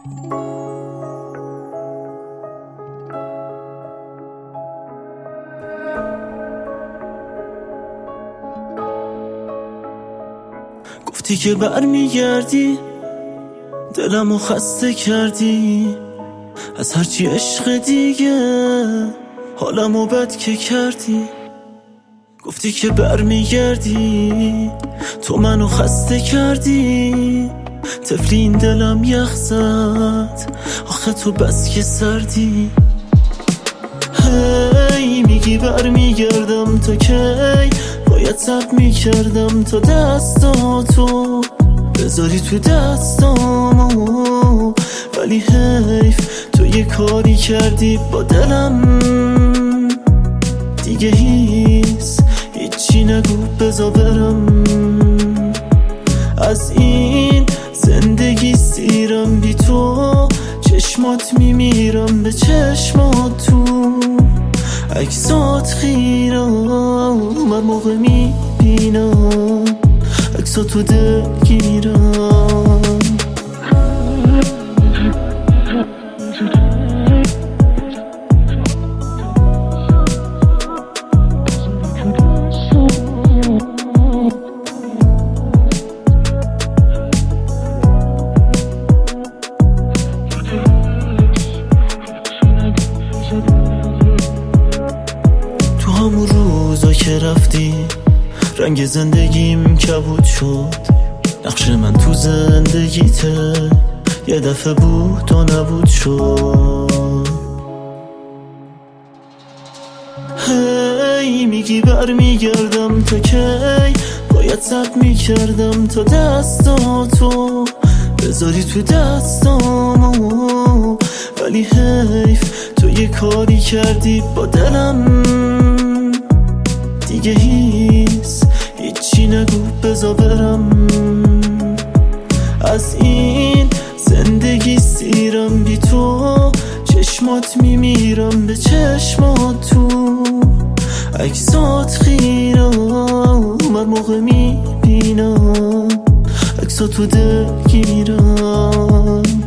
گفتی که برمیگردی، دلمو خسته کردی از هرچی عشق دیگه، حالمو بد که کردی. گفتی که برمیگردی، تو منو خسته کردی، طفلی این دلم یخ زد، آخه تو بس که سردی. هی میگی برمیگردم، تا کی باید صبر میکردم تا دستاتو بذاری تو دستامو، ولی حیف تو یه کاری کردی با دلم، دیگه هیچی نگو بذار برم. از این زندگی سیرم بی تو، چشمات میمیرم به چشمات تو، عکسات خیرم من موقع میبینم، عکساتو دلگیرم. تو همون روزا که رفتی رنگ زندگیم کبود شد، نقش من تو زندگیته یه دفعه بود و نبود شد. هی میگی برمیگردم، تا کی باید صبر میکردم تا دستاتو بذاری تو دستامو، ولی حیف تو یه کاری کردی با دلم، دیگه هیچی نگو بذار برم. از این زندگی سیرم بی تو، چشمات میمیرم به چشمات تو، عکسات خیرم من موقع میبینم، عکساتو دلگیرم.